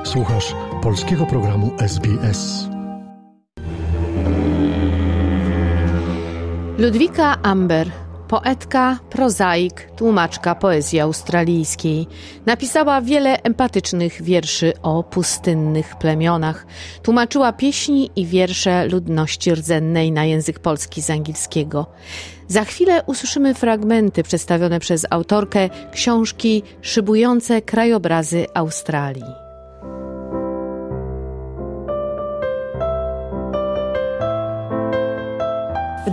Słuchasz polskiego programu SBS. Ludwika Amber, poetka, prozaik, tłumaczka poezji australijskiej. Napisała wiele empatycznych wierszy o pustynnych plemionach. Tłumaczyła pieśni i wiersze ludności rdzennej na język polski z angielskiego. Za chwilę usłyszymy fragmenty przedstawione przez autorkę książki Szybujące krajobrazy Australii. W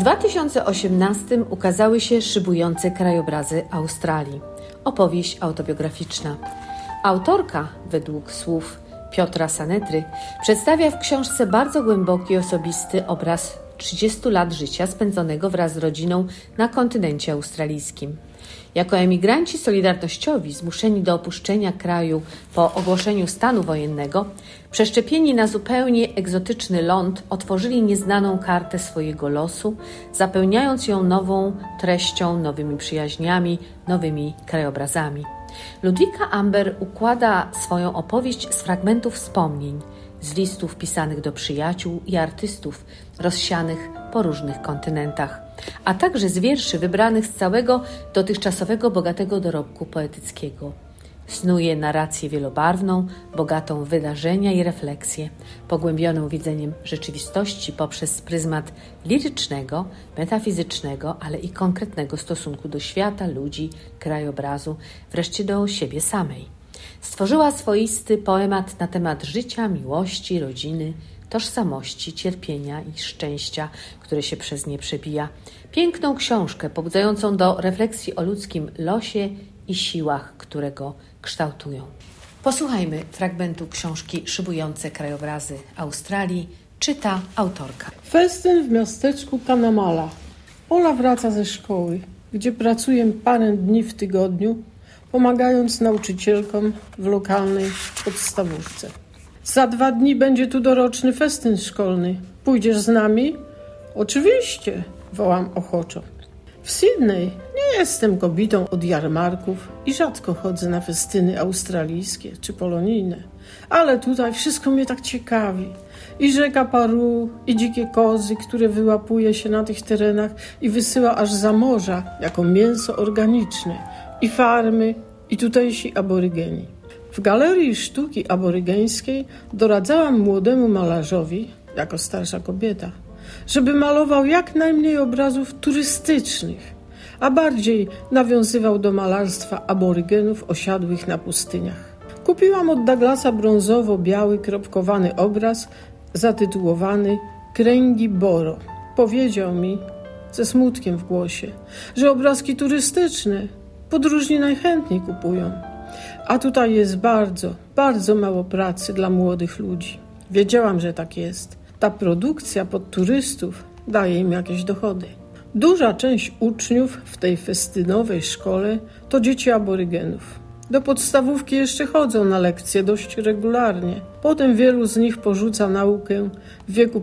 2018 ukazały się Szybujące krajobrazy Australii. Opowieść autobiograficzna. Autorka, według słów Piotra Sanetry, przedstawia w książce bardzo głęboki, osobisty obraz 30 lat życia spędzonego wraz z rodziną na kontynencie australijskim. Jako emigranci solidarnościowi zmuszeni do opuszczenia kraju po ogłoszeniu stanu wojennego, przeszczepieni na zupełnie egzotyczny ląd, otworzyli nieznaną kartę swojego losu, zapełniając ją nową treścią, nowymi przyjaźniami, nowymi krajobrazami. Ludwika Amber układa swoją opowieść z fragmentów wspomnień, z listów pisanych do przyjaciół i artystów rozsianych po różnych kontynentach, a także z wierszy wybranych z całego dotychczasowego bogatego dorobku poetyckiego. Snuje narrację wielobarwną, bogatą w wydarzenia i refleksje, pogłębioną widzeniem rzeczywistości poprzez pryzmat lirycznego, metafizycznego, ale i konkretnego stosunku do świata, ludzi, krajobrazu, wreszcie do siebie samej. Stworzyła swoisty poemat na temat życia, miłości, rodziny, tożsamości, cierpienia i szczęścia, które się przez nie przebija. Piękną książkę pobudzającą do refleksji o ludzkim losie i siłach, które go kształtują. Posłuchajmy fragmentu książki Szybujące krajobrazy Australii. Czyta autorka. Festyn w miasteczku Cunnamulla. Ola wraca ze szkoły, gdzie pracuje parę dni w tygodniu, pomagając nauczycielkom w lokalnej podstawówce. Za 2 dni będzie tu doroczny festyn szkolny. Pójdziesz z nami? Oczywiście, wołam ochoczo. W Sydney nie jestem kobietą od jarmarków i rzadko chodzę na festyny australijskie czy polonijne. Ale tutaj wszystko mnie tak ciekawi. I rzeka Paru, i dzikie kozy, które wyłapuje się na tych terenach i wysyła aż za morza jako mięso organiczne. I farmy, i tutejsi aborygeni. W Galerii Sztuki Aborygeńskiej doradzałam młodemu malarzowi, jako starsza kobieta, żeby malował jak najmniej obrazów turystycznych, a bardziej nawiązywał do malarstwa aborygenów osiadłych na pustyniach. Kupiłam od Douglasa brązowo-biały kropkowany obraz zatytułowany Kręgi Boro. Powiedział mi, ze smutkiem w głosie, że obrazki turystyczne podróżni najchętniej kupują. A tutaj jest bardzo, bardzo mało pracy dla młodych ludzi. Wiedziałam, że tak jest. Ta produkcja pod turystów daje im jakieś dochody. Duża część uczniów w tej festynowej szkole to dzieci aborygenów. Do podstawówki jeszcze chodzą na lekcje dość regularnie. Potem wielu z nich porzuca naukę w wieku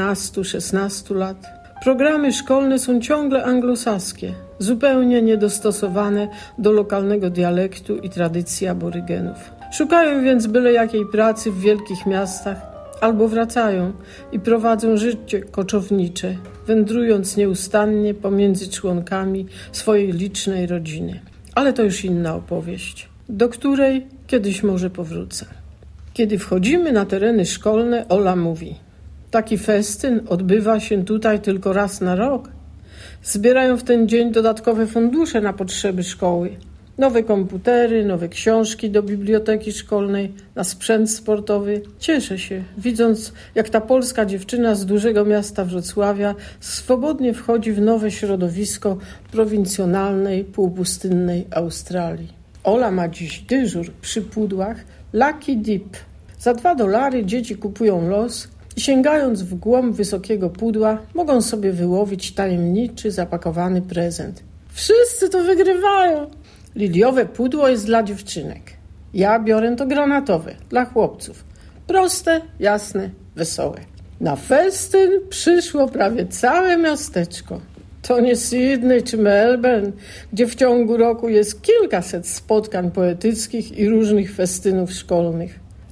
15-16 lat. Programy szkolne są ciągle anglosaskie, zupełnie niedostosowane do lokalnego dialektu i tradycji aborygenów. Szukają więc byle jakiej pracy w wielkich miastach albo wracają i prowadzą życie koczownicze, wędrując nieustannie pomiędzy członkami swojej licznej rodziny. Ale to już inna opowieść, do której kiedyś może powrócę. Kiedy wchodzimy na tereny szkolne, Ola mówi: taki festyn odbywa się tutaj tylko raz na rok. Zbierają w ten dzień dodatkowe fundusze na potrzeby szkoły. Nowe komputery, nowe książki do biblioteki szkolnej, na sprzęt sportowy. Cieszę się, widząc, jak ta polska dziewczyna z dużego miasta Wrocławia swobodnie wchodzi w nowe środowisko prowincjonalnej, półpustynnej Australii. Ola ma dziś dyżur przy pudłach Lucky Dip. Za $2 dzieci kupują los i sięgając w głąb wysokiego pudła, mogą sobie wyłowić tajemniczy, zapakowany prezent. Wszyscy to wygrywają. Liliowe pudło jest dla dziewczynek. Ja biorę to granatowe, dla chłopców. Proste, jasne, wesołe. Na festyn przyszło prawie całe miasteczko. To nie Sydney czy Melbourne, gdzie w ciągu roku jest kilkaset spotkań poetyckich i różnych festynów szkolnych.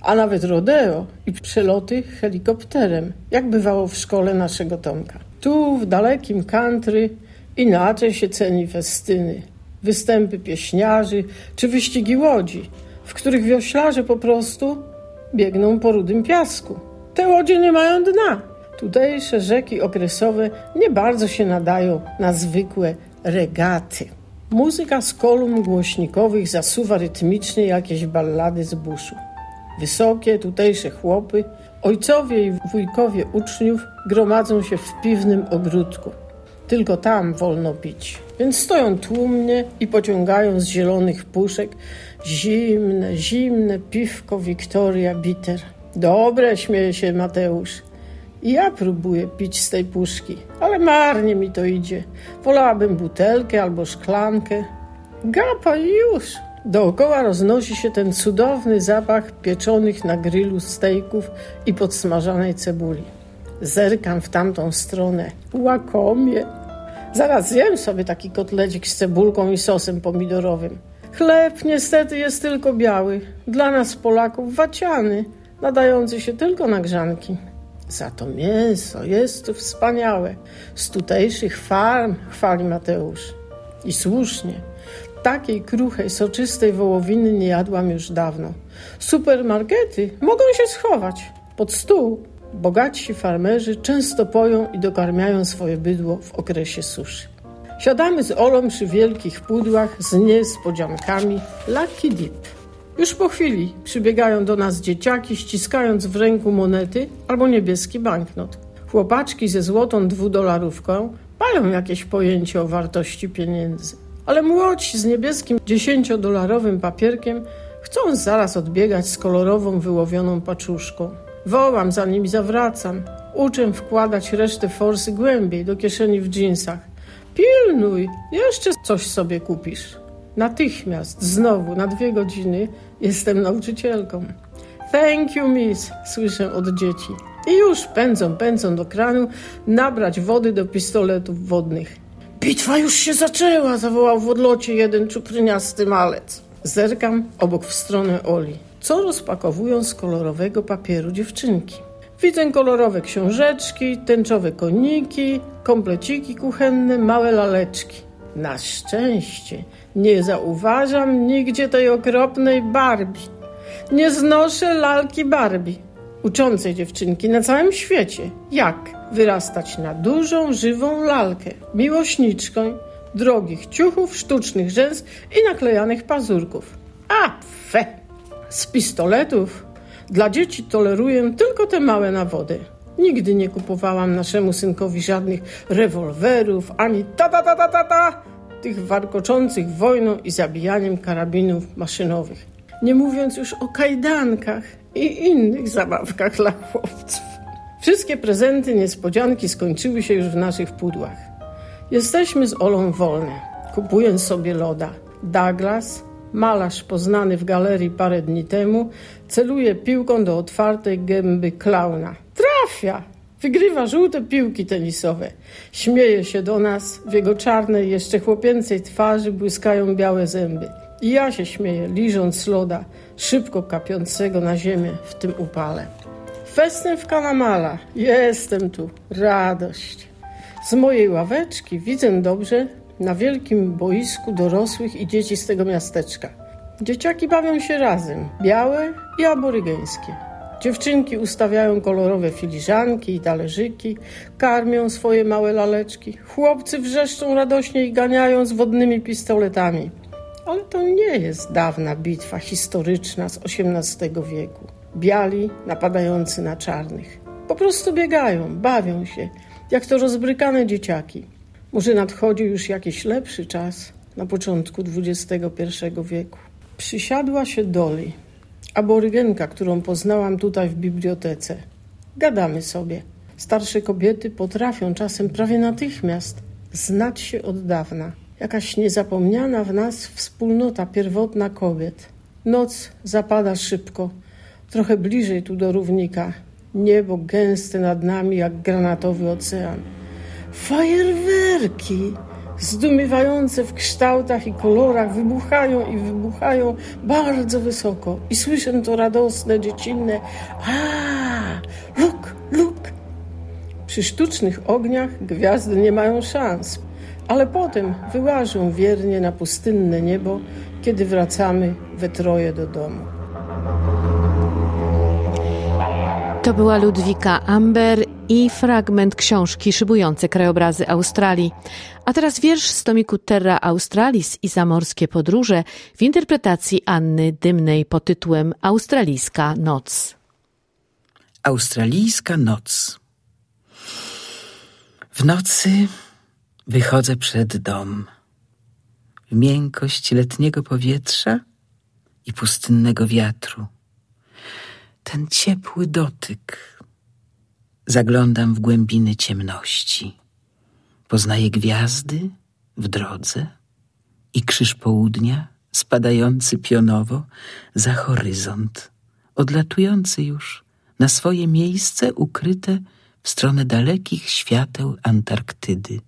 a nawet rodeo i przeloty helikopterem, jak bywało w szkole naszego Tomka. Tu, w dalekim country, inaczej się ceni festyny, występy pieśniarzy czy wyścigi łodzi, w których wioślarze po prostu biegną po rudym piasku. Te łodzie nie mają dna. Tutejsze rzeki okresowe nie bardzo się nadają na zwykłe regaty. Muzyka z kolumn głośnikowych zasuwa rytmicznie jakieś ballady z buszu. Wysokie, tutejsze chłopy, ojcowie i wujkowie uczniów gromadzą się w piwnym ogródku. Tylko tam wolno pić, więc stoją tłumnie i pociągają z zielonych puszek zimne piwko Victoria Bitter. Dobre, śmieje się Mateusz. I ja próbuję pić z tej puszki, ale marnie mi to idzie. Wolałabym butelkę albo szklankę. Gapa już! Dookoła roznosi się ten cudowny zapach pieczonych na grillu stejków i podsmażanej cebuli. Zerkam w tamtą stronę. Łakomie! Zaraz zjem sobie taki kotlecik z cebulką i sosem pomidorowym. Chleb niestety jest tylko biały. Dla nas Polaków waciany, nadający się tylko na grzanki. Za to mięso jest tu wspaniałe. Z tutejszych farm, chwali Mateusz. I słusznie. Takiej kruchej, soczystej wołowiny nie jadłam już dawno. Supermarkety mogą się schować pod stół. Bogatsi farmerzy często poją i dokarmiają swoje bydło w okresie suszy. Siadamy z Olą przy wielkich pudłach z niespodziankami Lucky Dip. Już po chwili przybiegają do nas dzieciaki, ściskając w ręku monety albo niebieski banknot. Chłopaczki ze złotą $2 mają jakieś pojęcie o wartości pieniędzy. Ale młodsi z niebieskim $10 papierkiem chcą zaraz odbiegać z kolorową, wyłowioną paczuszką. Wołam za nimi, zawracam. Uczę wkładać resztę forsy głębiej do kieszeni w dżinsach. Pilnuj, jeszcze coś sobie kupisz. Natychmiast, znowu, na 2 godziny jestem nauczycielką. Thank you, miss, słyszę od dzieci. I już pędzą do kranu nabrać wody do pistoletów wodnych. Bitwa już się zaczęła, zawołał w odlocie jeden czupryniasty malec. Zerkam obok w stronę Oli. Co rozpakowują z kolorowego papieru dziewczynki? Widzę kolorowe książeczki, tęczowe koniki, kompleciki kuchenne, małe laleczki. Na szczęście nie zauważam nigdzie tej okropnej Barbie. Nie znoszę lalki Barbie, uczącej dziewczynki na całym świecie. Jak wyrastać na dużą, żywą lalkę, miłośniczką drogich ciuchów, sztucznych rzęs i naklejanych pazurków. A, fe! Z pistoletów dla dzieci toleruję tylko te małe na wodę. Nigdy nie kupowałam naszemu synkowi żadnych rewolwerów, ani tych warkoczących wojną i zabijaniem karabinów maszynowych. Nie mówiąc już o kajdankach i innych zabawkach dla chłopców. Wszystkie prezenty, niespodzianki skończyły się już w naszych pudłach. Jesteśmy z Olą wolne. Kupuję sobie loda. Douglas, malarz poznany w galerii parę dni temu, celuje piłką do otwartej gęby klauna. Trafia! Wygrywa żółte piłki tenisowe. Śmieje się do nas. W jego czarnej, jeszcze chłopięcej twarzy błyskają białe zęby. I ja się śmieję, liżąc loda, szybko kapiącego na ziemię w tym upale. Festyn w Kanamala. Jestem tu. Radość. Z mojej ławeczki widzę dobrze na wielkim boisku dorosłych i dzieci z tego miasteczka. Dzieciaki bawią się razem, białe i aborygeńskie. Dziewczynki ustawiają kolorowe filiżanki i talerzyki, karmią swoje małe laleczki. Chłopcy wrzeszczą radośnie i ganiają z wodnymi pistoletami. Ale to nie jest dawna bitwa historyczna z XVIII wieku. Biali napadający na czarnych. Po prostu biegają, bawią się, jak to rozbrykane dzieciaki. Może nadchodzi już jakiś lepszy czas na początku XXI wieku. Przysiadła się Dolly, aborygenka, którą poznałam tutaj w bibliotece. Gadamy sobie. Starsze kobiety potrafią czasem prawie natychmiast znać się od dawna. Jakaś niezapomniana w nas wspólnota pierwotna kobiet. Noc zapada szybko, trochę bliżej tu do równika. Niebo gęste nad nami jak granatowy ocean. Fajerwerki! zdumiewające w kształtach i kolorach, wybuchają i wybuchają bardzo wysoko. I słyszę to radosne, dziecinne luk. Przy sztucznych ogniach gwiazdy nie mają szans, ale potem wyłażą wiernie na pustynne niebo, kiedy wracamy we troje do domu. To była Ludwika Amber i fragment książki Szybujące krajobrazy Australii. A teraz wiersz z tomiku Terra Australis i zamorskie podróże w interpretacji Anny Dymnej pod tytułem Australijska noc. Australijska noc. W nocy wychodzę przed dom. W miękkość letniego powietrza i pustynnego wiatru. Ten ciepły dotyk. Zaglądam w głębiny ciemności. Poznaję gwiazdy w drodze i krzyż południa spadający pionowo za horyzont, odlatujący już na swoje miejsce ukryte w stronę dalekich świateł Antarktydy.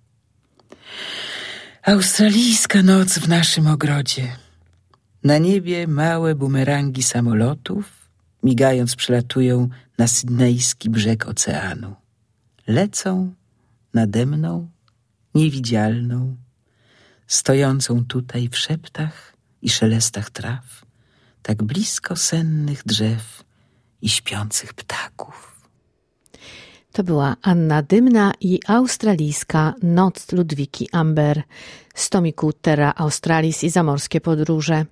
Australijska noc w naszym ogrodzie. Na niebie małe bumerangi samolotów, migając przelatują na sydnejski brzeg oceanu. Lecą nade mną, niewidzialną, stojącą tutaj w szeptach i szelestach traw, tak blisko sennych drzew i śpiących ptaków. To była Anna Dymna i Australijska noc Ludwiki Amber z tomiku Terra Australis i zamorskie podróże.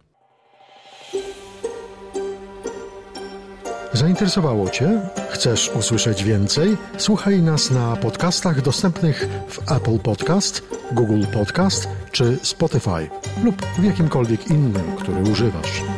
Zainteresowało Cię? Chcesz usłyszeć więcej? Słuchaj nas na podcastach dostępnych w Apple Podcast, Google Podcast czy Spotify lub w jakimkolwiek innym, który używasz.